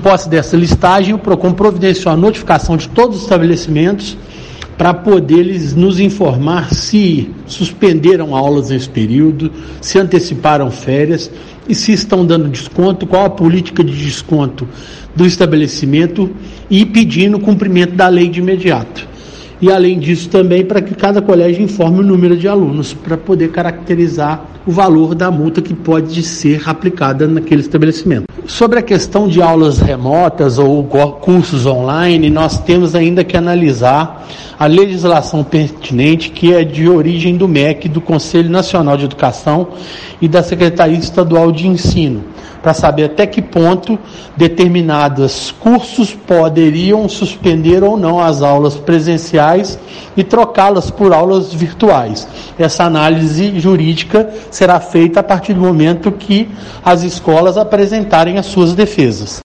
posse dessa listagem, o PROCON providenciou a notificação de todos os estabelecimentos para poder eles nos informar se suspenderam aulas nesse período, se anteciparam férias e se estão dando desconto, qual a política de desconto do estabelecimento e pedindo o cumprimento da lei de imediato. E além disso também para que cada colégio informe o número de alunos para poder caracterizar o valor da multa que pode ser aplicada naquele estabelecimento. Sobre a questão de aulas remotas ou cursos online, nós temos ainda que analisar a legislação pertinente que é de origem do MEC, do Conselho Nacional de Educação e da Secretaria Estadual de Ensino, para saber até que ponto determinados cursos poderiam suspender ou não as aulas presenciais e trocá-las por aulas virtuais. Essa análise jurídica será feita a partir do momento que as escolas apresentarem as suas defesas.